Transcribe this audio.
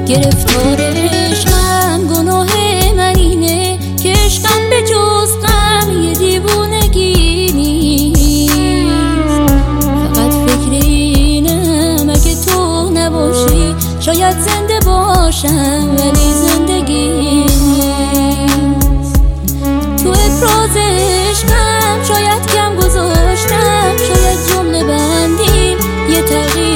گرفتار عشقم گناه من اینه که عشقم به جز غم یه دیوونگی نیست. فقط فکر اینم اگه تو نباشی شاید زنده باشم ولی زندگی نیست. تو افراز عشقم شاید کم گذاشتم، شاید جمله بندیم یه تغییر